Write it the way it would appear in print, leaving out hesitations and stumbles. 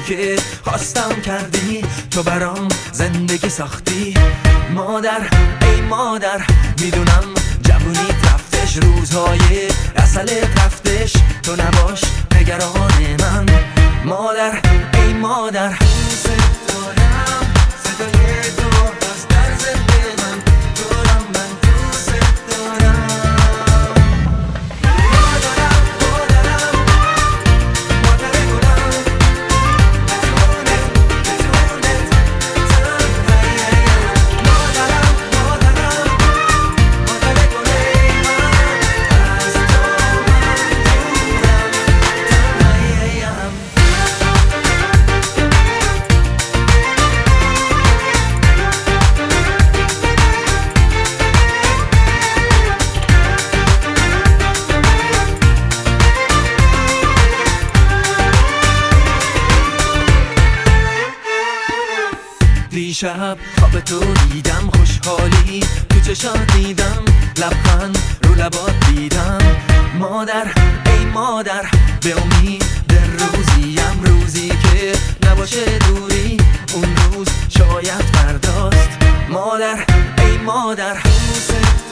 که خواستم کردی، تو برام زندگی ساختی. مادر ای مادر، میدونم جوونیت رفتش، روزهای اصلت رفتش، تو نباش نگران من. مادر ای مادر، دوست دارم صدای تو از در ذهن من، دارم من دوست دارم. مادرم مادرم مادر گلم، بدونت تنهاییم. مادرم مادرم مادر گلای من، از تو من دورم تنهاییم. دیشب خواب تو دیدم، خوشحالی تو چشات دیدم، لبخند رو لبات دیدم. مادر ای مادر، به امید روزیم، روزی که نباشه دوری، اون روز شاید فرداست. مادر ای مادر، دوست